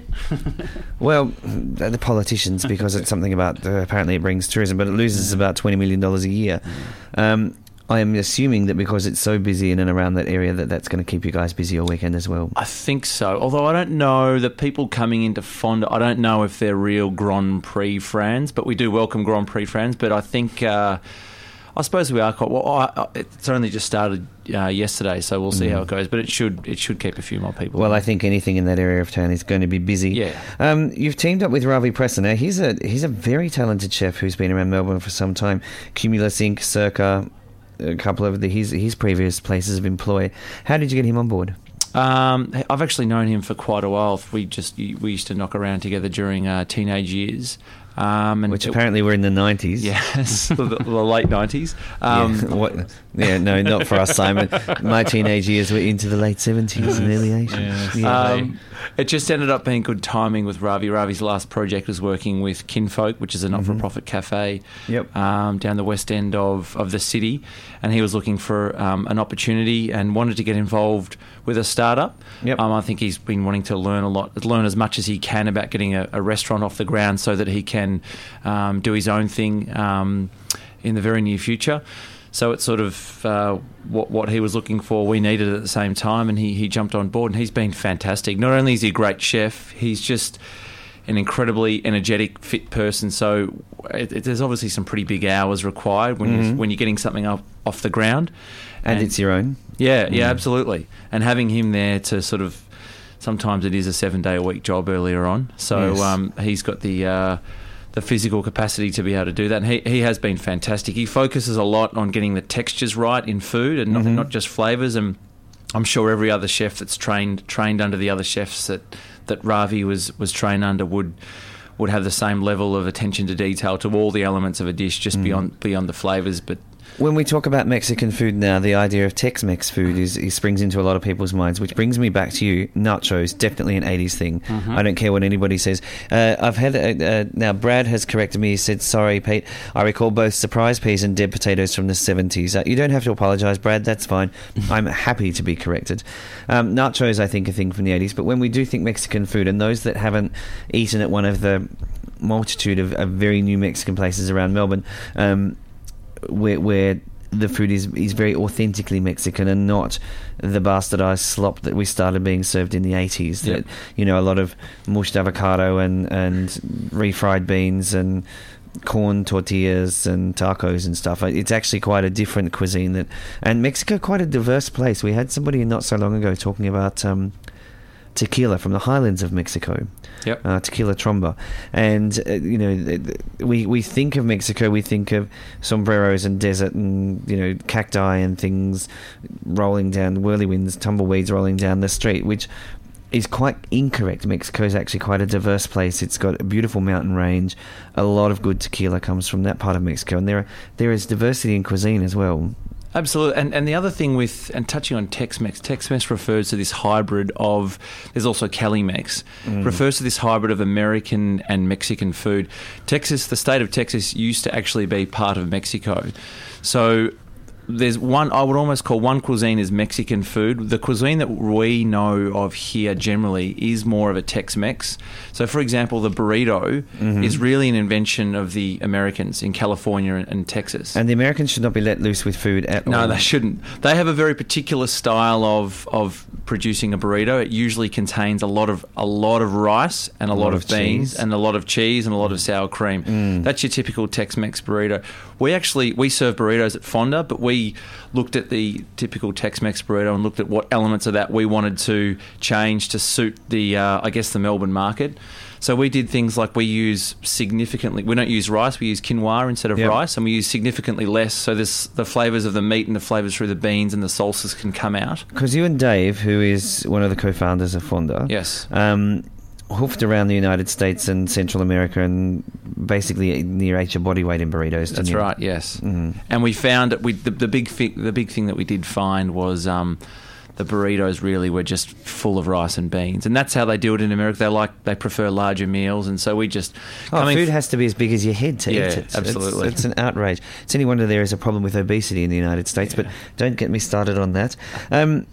Speaker 3: Well, the politicians, because it's something about, uh, apparently it brings tourism, but it loses about twenty million dollars a year. Um, I am assuming that because it's so busy in and around that area that that's going to keep you guys busy all weekend as well.
Speaker 4: I think so. Although I don't know the people coming into Fonda, I don't know if they're real Grand Prix fans, but we do welcome Grand Prix fans. But I think, uh, I suppose we are quite, well, I, I, it's only just started uh, yesterday, so we'll see
Speaker 3: Mm.
Speaker 4: how it goes. But it should it should keep a few more people.
Speaker 3: Well, I think anything in that area of town is going to be busy.
Speaker 4: Yeah.
Speaker 3: Um, you've teamed up with Ravi Preston. Now, he's a he's a very talented chef who's been around Melbourne for some time. Cumulus Incorporated, Circa, a couple of the, his his previous places of employ. How did you get him on board?
Speaker 4: Um, I've actually known him for quite a while. We just we used to knock around together during uh, teenage years. Um, and
Speaker 3: Which
Speaker 4: it-
Speaker 3: apparently were in the nineties.
Speaker 4: Yes, the, the late nineties. Um,
Speaker 3: yeah. What, yeah, no, not for us, Simon. My teenage years were into the late seventies and early eighties. Yeah.
Speaker 4: Um, it just ended up being good timing with Ravi. Ravi's last project was working with Kinfolk, which is a not-for-profit cafe
Speaker 3: Yep.
Speaker 4: um, down the west end of, of the city, and he was looking for um, an opportunity and wanted to get involved with a startup.
Speaker 3: Yep.
Speaker 4: Um, I think he's been wanting to learn a lot, learn as much as he can about getting a, a restaurant off the ground so that he can um, do his own thing um, in the very near future. So it's sort of uh, what what he was looking for, we needed at the same time, and he, he jumped on board, and he's been fantastic. Not only is he a great chef, he's just an incredibly energetic, fit person. So it, it, there's obviously some pretty big hours required when
Speaker 3: Mhm.
Speaker 4: you when you're getting something up off the ground,
Speaker 3: And it's your own.
Speaker 4: yeah, yeah,
Speaker 3: Mm.
Speaker 4: absolutely. And having him there to sort of, sometimes it is a seven day a week job earlier on. So
Speaker 3: Yes.
Speaker 4: um, he's got the uh, the physical capacity to be able to do that. And he, he has been fantastic. He focuses a lot on getting the textures right in food and not,
Speaker 3: Mhm.
Speaker 4: not just flavours. And I'm sure every other chef that's trained trained under the other chefs that, that Ravi was, was trained under would would have the same level of attention to detail to all the elements of a dish, just
Speaker 3: Mm.
Speaker 4: beyond beyond the flavours. But
Speaker 3: When we talk about Mexican food now, the idea of Tex-Mex food is, is springs into a lot of people's minds, which brings me back to you. Nachos, definitely an eighties thing. I don't care what anybody says. Uh, I've had uh, uh, now Brad has corrected me. He said, "Sorry, Pete. I recall both surprise peas and dead potatoes from the seventies." Uh, you don't have to apologise, Brad. That's fine. I'm happy to be corrected. Um, nachos, I think, a thing from the eighties. But when we do think Mexican food, and those that haven't eaten at one of the multitude of, of very new Mexican places around Melbourne. Um, Where, where the food is, is very authentically Mexican and not the bastardized slop that we started being served in the eighties. That,
Speaker 4: Yep.
Speaker 3: you know, a lot of mushed avocado and, and refried beans and corn tortillas and tacos and stuff. It's actually quite a different cuisine. That and Mexico, quite a diverse place. We had somebody not so long ago talking about um, tequila from the highlands of Mexico.
Speaker 4: Yep.
Speaker 3: Uh, tequila tromba, and uh, you know, th- th- we we think of Mexico, we think of sombreros and desert and you know cacti and things rolling down, whirlywinds, tumbleweeds rolling down the street, which is quite incorrect. Mexico is actually quite a diverse place. It's got a beautiful mountain range. A lot of good tequila comes from that part of Mexico, and there there is diversity in cuisine as well.
Speaker 4: Absolutely. And and the other thing with, and touching on Tex-Mex, Tex-Mex refers to this hybrid of, there's also Cali-Mex,
Speaker 3: Mm.
Speaker 4: refers to this hybrid of American and Mexican food. Texas, the state of Texas used to actually be part of Mexico. So there's one, I would almost call one cuisine is Mexican food. The cuisine that we know of here generally is more of a Tex-Mex. So, for example, the burrito mm-hmm. is really an invention of the Americans in California and, and Texas.
Speaker 3: And the Americans should not be let loose with food at
Speaker 4: no,
Speaker 3: all.
Speaker 4: No, they shouldn't. They have a very particular style of of producing a burrito. It usually contains a lot of a lot of rice and a, a lot, lot of, of beans cheese. and a lot of cheese and a lot of sour cream.
Speaker 3: Mm.
Speaker 4: That's your typical Tex-Mex burrito. We actually we serve burritos at Fonda, but we looked at the typical Tex-Mex burrito and looked at what elements of that we wanted to change to suit the uh, I guess the Melbourne market. So we did things like we use significantly, we don't use rice, we use quinoa instead of
Speaker 3: yep.
Speaker 4: rice, and we use significantly less, so this, the flavours of the meat and the flavours through the beans and the salsas can come out.
Speaker 3: Because you and Dave, who is one of the co-founders of Fonda,
Speaker 4: yes,
Speaker 3: um, hoofed around the United States and Central America and basically near ate your body weight in burritos.
Speaker 4: That's
Speaker 3: you?
Speaker 4: right, yes.
Speaker 3: Mm-hmm.
Speaker 4: And we found that we the, the big fi- the big thing that we did find was um, the burritos really were just full of rice and beans, and that's how they do it in America. They like they prefer larger meals, and so we just
Speaker 3: oh, food f- has to be as big as your head to
Speaker 4: yeah,
Speaker 3: eat it.
Speaker 4: Absolutely,
Speaker 3: it's, it's an outrage. It's any wonder there is a problem with obesity in the United States, yeah. but don't get me started on that. Um,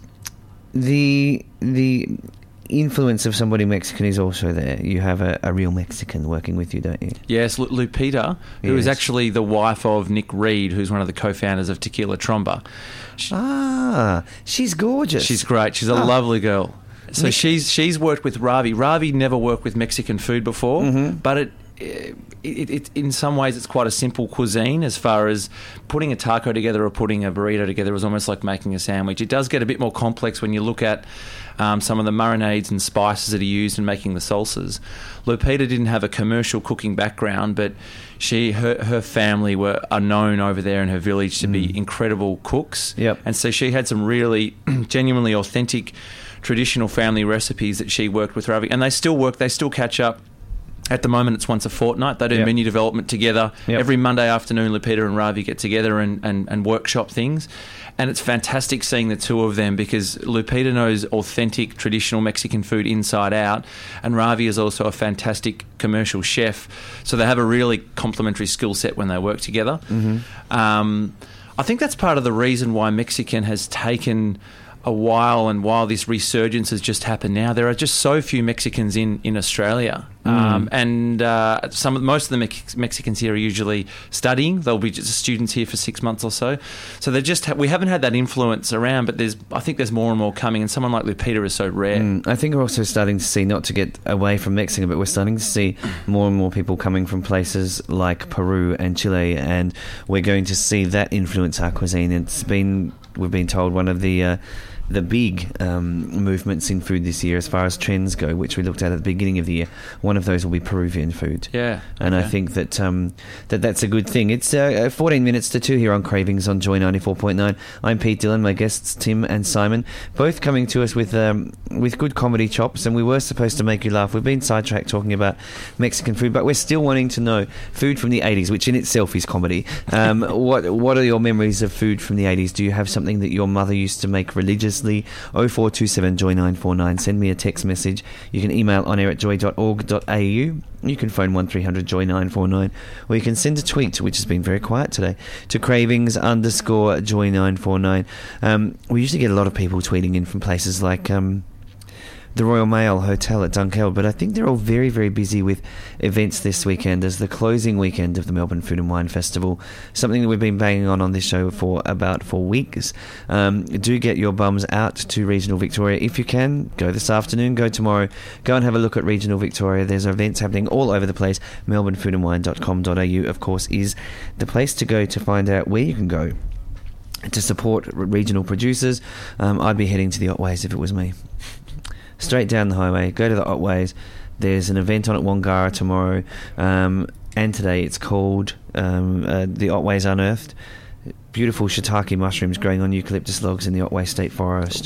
Speaker 3: the the influence of somebody Mexican is also there. You have a, a real Mexican working with you, don't you?
Speaker 4: Yes, L- Lupita, who
Speaker 3: yes.
Speaker 4: is actually the wife of Nick Reed, who's one of the co-founders of Tequila Tromba.
Speaker 3: She, ah, she's gorgeous.
Speaker 4: She's great. She's a oh. lovely girl. So Nick- she's she's worked with Ravi. Ravi never worked with Mexican food before,
Speaker 3: mm-hmm.
Speaker 4: but it, it, it, it in some ways it's quite a simple cuisine as far as putting a taco together or putting a burrito together is almost like making a sandwich. It does get a bit more complex when you look at Um, some of the marinades and spices that are used in making the salsas. Lupita didn't have a commercial cooking background, but she, her, her family were are known over there in her village to mm. be incredible cooks.
Speaker 3: Yep.
Speaker 4: And so she had some really genuinely authentic traditional family recipes that she worked with Ravi, and they still work. They still catch up. At the moment, it's once a fortnight. They do yep. menu development together.
Speaker 3: Yep.
Speaker 4: Every Monday afternoon, Lupita and Ravi get together and, and, and workshop things. And it's fantastic seeing the two of them because Lupita knows authentic, traditional Mexican food inside out. And Ravi is also a fantastic commercial chef. So they have a really complementary skill set when they work together.
Speaker 3: Mm-hmm.
Speaker 4: Um, I think that's part of the reason why Mexican has taken a while, and while this resurgence has just happened now, there are just so few Mexicans in, in Australia.
Speaker 3: Mm.
Speaker 4: Um, and uh, some of, most of the Mex- Mexicans here are usually studying. They'll be just students here for six months or so. So they just ha- we haven't had that influence around, but there's I think there's more and more coming, and someone like Lupita is so rare.
Speaker 3: Mm. I think we're also starting to see, not to get away from Mexico, but we're starting to see more and more people coming from places like Peru and Chile, and we're going to see that influence our cuisine. It's been, we've been told, one of the... Uh, the big um, movements in food this year as far as trends go, which we looked at at the beginning of the year. One of those will be Peruvian food.
Speaker 4: Yeah.
Speaker 3: And
Speaker 4: okay.
Speaker 3: I think that um, that that's a good thing. It's uh, fourteen minutes to two here on Cravings on Joy ninety-four point nine. I'm Pete Dillon, my guests Tim and Simon, both coming to us with um, with good comedy chops, and we were supposed to make you laugh. We've been sidetracked talking about Mexican food, but we're still wanting to know food from the eighties, which in itself is comedy. Um, what what are your memories of food from the eighties? Do you have something that your mother used to make religiously? oh four two seven joy nine four nine. Send me a text message. You can email on air at joy dot org dot a u. You can phone one three hundred joy nine four nine, or you can send a tweet, which has been very quiet today, to cravings underscore joy nine four nine. Um, we usually get a lot of people tweeting in from places like um, the Royal Mail Hotel at Dunkeld, but I think they're all very, very busy with events this weekend as the closing weekend of the Melbourne Food and Wine Festival, something that we've been banging on on this show for about four weeks. Um, do get your bums out to Regional Victoria if you can. Go this afternoon, go tomorrow, go and have a look at Regional Victoria. There's events happening all over the place. melbourne food and wine dot com dot a u, of course, is the place to go to find out where you can go to support regional producers. Um, I'd be heading to the Otways if it was me. Straight down the highway, go to the Otways. There's an event on at Wangara tomorrow, um, and today it's called um, uh, the Otways Unearthed. Beautiful shiitake mushrooms growing on eucalyptus logs in the Otway State Forest.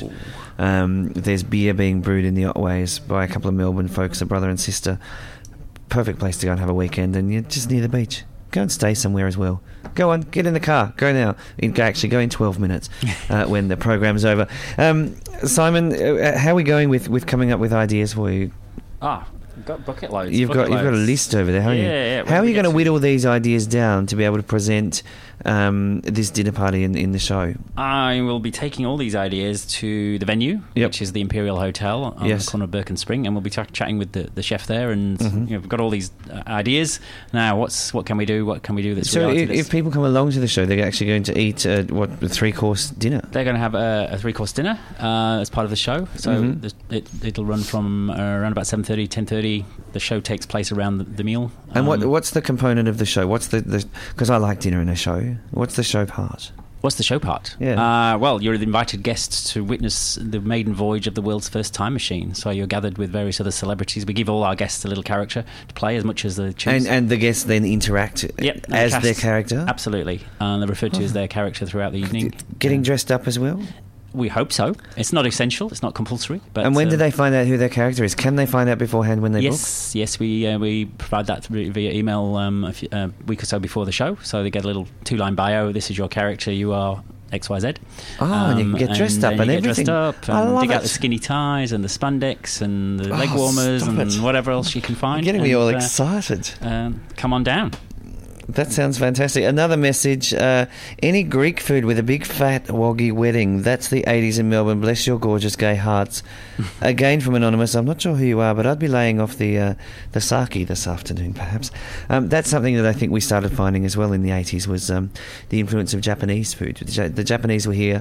Speaker 3: Um, there's beer being brewed in the Otways by a couple of Melbourne folks, a brother and sister. Perfect place to go and have a weekend, and you're just near the beach. Go and stay somewhere as well. Go on, get in the car. Go now. In, actually, go in twelve minutes uh, when the program's over. Um, Simon, uh, how are we going with, with coming up with ideas for you?
Speaker 6: Ah, got bucket loads.
Speaker 3: You've
Speaker 6: bucket
Speaker 3: got you've got a
Speaker 6: loads.
Speaker 3: list over there, haven't
Speaker 6: Yeah,
Speaker 3: you?
Speaker 6: yeah.
Speaker 3: How are
Speaker 6: we
Speaker 3: you
Speaker 6: get
Speaker 3: going to
Speaker 6: to-
Speaker 3: whittle these ideas down to be able to present um, this dinner party in, in the show?
Speaker 6: I will be taking all these ideas to the venue,
Speaker 3: Yep.
Speaker 6: which is the Imperial Hotel on
Speaker 3: Yes.
Speaker 6: the corner of Burke and Spring, and we'll be ch- chatting with the, the chef there. And
Speaker 3: Mm-hmm.
Speaker 6: you know, we've got all these uh, ideas. Now, what's what can we do? What can we do that's
Speaker 3: So
Speaker 6: reality
Speaker 3: if,
Speaker 6: that's-
Speaker 3: if people come along to the show, they're actually going to eat uh, what a three course dinner.
Speaker 6: They're going to have a, a three-course dinner uh, as part of the show. So
Speaker 3: Mhm.
Speaker 6: the, it, it'll run from uh, around about seven thirty, ten thirty. The show takes place around the, the meal.
Speaker 3: And what
Speaker 6: Um,
Speaker 3: what's the component of the show? What's the because I like dinner in a show. What's the show part?
Speaker 6: What's the show part?
Speaker 3: Yeah.
Speaker 6: Uh, well, you're the invited guests to witness the maiden voyage of the world's first time machine. So you're gathered with various other celebrities. We give all our guests a little character to play as much as they choose.
Speaker 3: And and the guests then interact
Speaker 6: Yep, and the
Speaker 3: as
Speaker 6: cast-
Speaker 3: their character.
Speaker 6: Absolutely. And they're referred to as their character throughout the evening.
Speaker 3: Getting dressed up as well.
Speaker 6: We hope so. It's not essential. It's not compulsory. But
Speaker 3: And when
Speaker 6: uh,
Speaker 3: do they find out who their character is? Can they find out beforehand when they book?
Speaker 6: Yes, yes, we uh, we provide that through, via email um, a few, uh, week or so before the show. So they get a little two-line bio. This is your character. You are X Y Z.
Speaker 3: Oh, and you can get dressed up
Speaker 6: then
Speaker 3: and
Speaker 6: you get
Speaker 3: everything.
Speaker 6: dressed up
Speaker 3: I
Speaker 6: and
Speaker 3: love
Speaker 6: dig out
Speaker 3: it.
Speaker 6: the skinny ties and the spandex and the
Speaker 3: Oh,
Speaker 6: leg warmers
Speaker 3: stop
Speaker 6: and
Speaker 3: it.
Speaker 6: whatever else you can find.
Speaker 3: You're getting me
Speaker 6: and,
Speaker 3: all
Speaker 6: uh,
Speaker 3: excited.
Speaker 6: um, come on down.
Speaker 3: That sounds fantastic. Another message. Uh, any Greek food with a big fat woggy wedding. That's the eighties in Melbourne. Bless your gorgeous gay hearts. Again from Anonymous. I'm not sure who you are, but I'd be laying off the uh, the sake this afternoon, perhaps. Um, that's something that I think we started finding as well in the eighties was um, the influence of Japanese food. The, Ja- the Japanese were here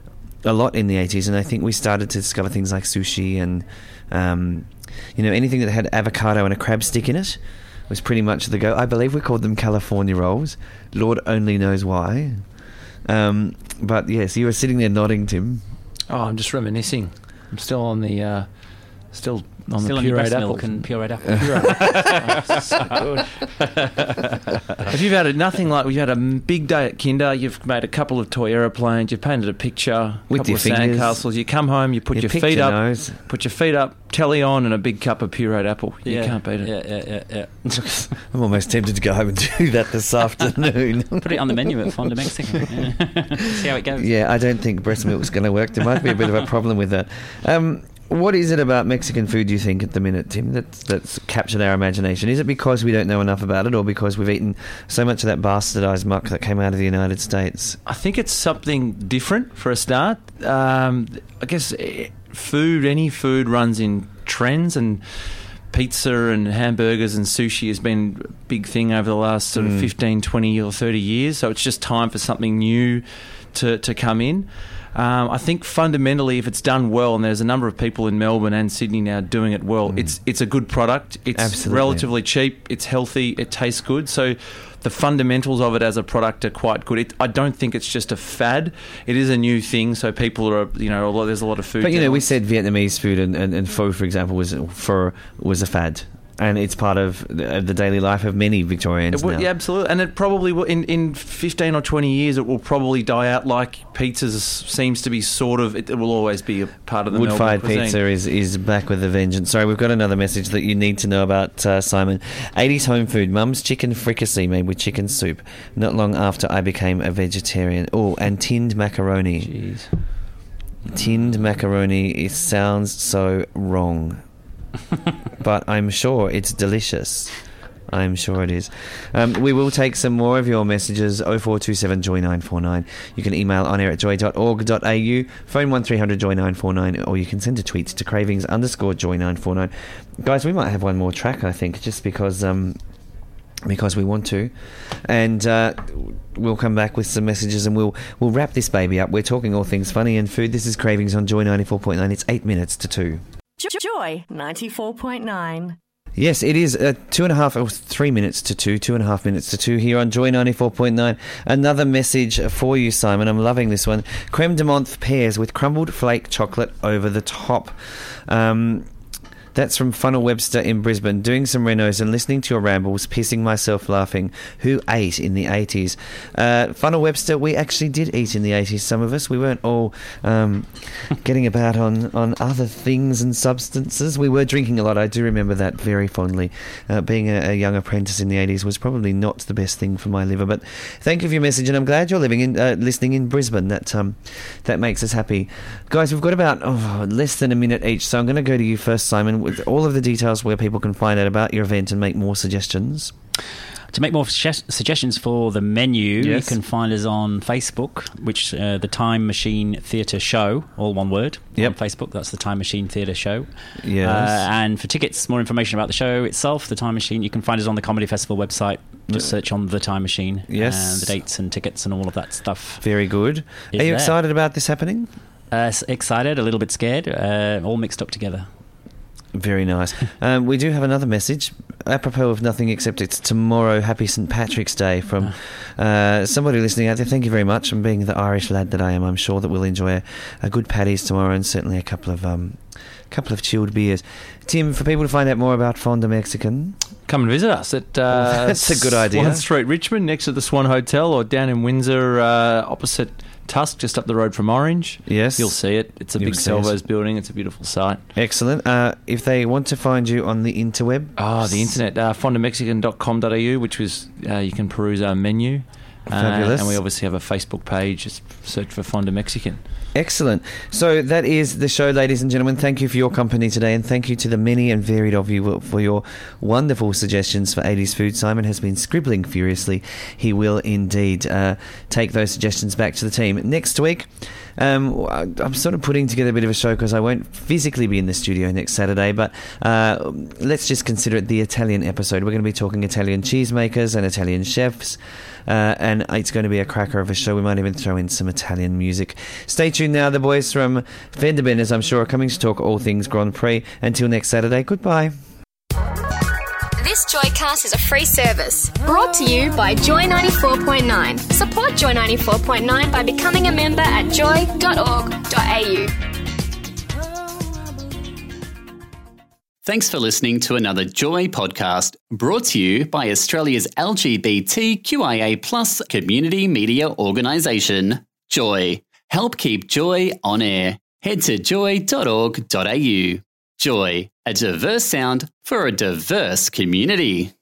Speaker 3: a lot in the eighties, and I think we started to discover things like sushi and um, you know anything that had avocado and a crab stick in it was pretty much the go. I believe we called them California rolls. Lord only knows why. Um, but yes, you were sitting there nodding, Tim.
Speaker 4: Oh, I'm just reminiscing. I'm still on the, uh, still on
Speaker 6: Still
Speaker 4: the
Speaker 6: on your
Speaker 4: pureed
Speaker 6: breast
Speaker 4: apple.
Speaker 6: milk and pureed apple.
Speaker 4: Oh, so good. If you've had a, nothing like you've had a m- big day at Kinder, you've made a couple of toy aeroplanes, you've painted a picture,
Speaker 3: With
Speaker 4: couple
Speaker 3: your
Speaker 4: of
Speaker 3: fingers.
Speaker 4: sandcastles. You come home, you put
Speaker 3: You
Speaker 4: your
Speaker 3: picked
Speaker 4: feet
Speaker 3: your
Speaker 4: up,
Speaker 3: nose.
Speaker 4: put your feet up, telly on, and a big cup of pureed apple. You
Speaker 6: Yeah,
Speaker 4: can't beat it.
Speaker 6: Yeah, yeah, yeah, yeah.
Speaker 3: I'm almost tempted to go home and do that this afternoon.
Speaker 6: Put it on the menu at Fonda Mexican. Yeah. See how it goes.
Speaker 3: Yeah, I don't think breast milk's going to work. There might be a bit of a problem with that. Um, what is it about Mexican food, do you think, at the minute, Tim, that's, that's captured our imagination? Is it because we don't know enough about it, or because we've eaten so much of that bastardised muck that came out of the United States?
Speaker 4: I think it's something different for a start. Um, I guess eh, food, any food runs in trends, and pizza and hamburgers and sushi has been a big thing over the last sort of
Speaker 3: Mm.
Speaker 4: fifteen, twenty or thirty years. So it's just time for something new to, to come in. Um, I think fundamentally, if it's done well, and there's a number of people in Melbourne and Sydney now doing it well,
Speaker 3: Mm.
Speaker 4: it's it's a good product. It's
Speaker 3: Absolutely.
Speaker 4: relatively cheap. It's healthy. It tastes good. So the fundamentals of it as a product are quite good. It, I don't think it's just a fad. It is a new thing. So people are, you know, a lot, there's a lot of food.
Speaker 3: But, you know, we
Speaker 4: journalists.
Speaker 3: said Vietnamese food and, and, and pho, for example, was pho was a fad. And it's part of the, the daily life of many Victorians
Speaker 4: It will,
Speaker 3: now.
Speaker 4: yeah, absolutely, and it probably will, in in fifteen or twenty years, it will probably die out. Like pizzas seems to be sort of, it, it will always be a part of the
Speaker 3: Wood-fired
Speaker 4: Melbourne
Speaker 3: pizza
Speaker 4: cuisine.
Speaker 3: is, is back with a vengeance. Sorry, we've got another message that you need to know about, uh, Simon. eighties home food, mum's chicken fricassee made with chicken soup. Not long after I became a vegetarian. Oh, and tinned macaroni.
Speaker 4: Jeez.
Speaker 3: Tinned macaroni, it sounds so wrong. But I'm sure it's delicious. I'm sure it is. Um, we will take some more of your messages. oh four two seven joy nine four nine. You can email on air at joy dot org dot a u, phone one three hundred joy nine four nine, or you can send a tweet to cravings underscore joy nine four nine. Guys, we might have one more track, I think, just because um, because we want to, and uh, we'll come back with some messages and we'll we'll wrap this baby up. We're talking all things funny and food. This is Cravings on Joy ninety-four point nine. It's eight minutes to two.
Speaker 5: Joy ninety-four point nine.
Speaker 3: Yes, it is uh, two and a half or three minutes to two, two and a half minutes to two here on Joy ninety-four point nine. Another message for you, Simon. I'm loving this one. Creme de menthe pears with crumbled flake chocolate over the top. Um, that's from Funnel Webster in Brisbane. Doing some renos and listening to your rambles, pissing myself laughing. Who ate in the eighties? Uh, Funnel Webster, we actually did eat in the eighties, some of us. We weren't all um, getting about on, on other things and substances. We were drinking a lot. I do remember that very fondly. Uh, being a, a young apprentice in the eighties was probably not the best thing for my liver. But thank you for your message, and I'm glad you're living in, uh, listening in Brisbane. That um, that makes us happy. Guys, we've got about oh, less than a minute each, so I'm going to go to you first, Simon. with all of the details where people can find out about your event and make more suggestions.
Speaker 6: To make more su- suggestions for the menu,
Speaker 3: Yes.
Speaker 6: you can find us on Facebook, which uh, the Time Machine Theatre Show, all one word.
Speaker 3: Yep.
Speaker 6: On Facebook, that's the Time Machine Theatre Show.
Speaker 3: Yes.
Speaker 6: Uh, and for tickets, more information about the show itself, the Time Machine, you can find us on the Comedy Festival website. Just search on the Time Machine.
Speaker 3: Yes.
Speaker 6: And the dates and tickets and all of that stuff.
Speaker 3: Very good.
Speaker 6: Is
Speaker 3: Are you
Speaker 6: there.
Speaker 3: excited about this happening?
Speaker 6: Uh, s- excited, a little bit scared, uh, all mixed up together.
Speaker 3: Very nice. Um, we do have another message, apropos of nothing except it's tomorrow, Happy Saint Patrick's Day, from uh, somebody listening out there. Thank you very much. And being the Irish lad that I am, I'm sure that we'll enjoy a, a good patties tomorrow and certainly a couple of um, couple of chilled beers. Tim, for people to find out more about Fonda Mexican,
Speaker 4: Come and visit us at uh,
Speaker 3: That's a good idea.
Speaker 4: Swan Street, Richmond, next to the Swan Hotel, or down in Windsor, uh, opposite Tusk, just up the road from Orange.
Speaker 3: Yes.
Speaker 4: You'll see it. It's a
Speaker 3: You'll
Speaker 4: big
Speaker 3: see it.
Speaker 4: Salvos building. It's a beautiful site.
Speaker 3: excellent. Uh, if they want to find you on the interweb,
Speaker 4: Oh, the internet, uh, fonda mexican dot com dot a u, which was, uh, you can peruse our menu. Uh,
Speaker 3: Fabulous.
Speaker 4: and we obviously have a Facebook page. Just search for Fonda Mexican.
Speaker 3: excellent. So that is the show, ladies and gentlemen. Thank you for your company today, and thank you to the many and varied of you for your wonderful suggestions for eighties food. Simon has been scribbling furiously. He will indeed uh, take those suggestions back to the team. Next week, um, I'm sort of putting together a bit of a show because I won't physically be in the studio next Saturday, but uh, let's just consider it the Italian episode. We're going to be talking Italian cheesemakers and Italian chefs. Uh, and it's going to be a cracker of a show. We might even throw in some Italian music. Stay tuned now. The boys from Fender Benders, I'm sure, are coming to talk all things Grand Prix. Until next Saturday, goodbye.
Speaker 8: This Joycast is a free service brought to you by Joy ninety-four point nine. Support Joy ninety-four point nine by becoming a member at joy dot org dot a u.
Speaker 9: Thanks for listening to another Joy podcast brought to you by Australia's L G B T Q I A plus community media organisation, Joy. Help keep Joy on air. Head to joy dot org dot a u. Joy, a diverse sound for a diverse community.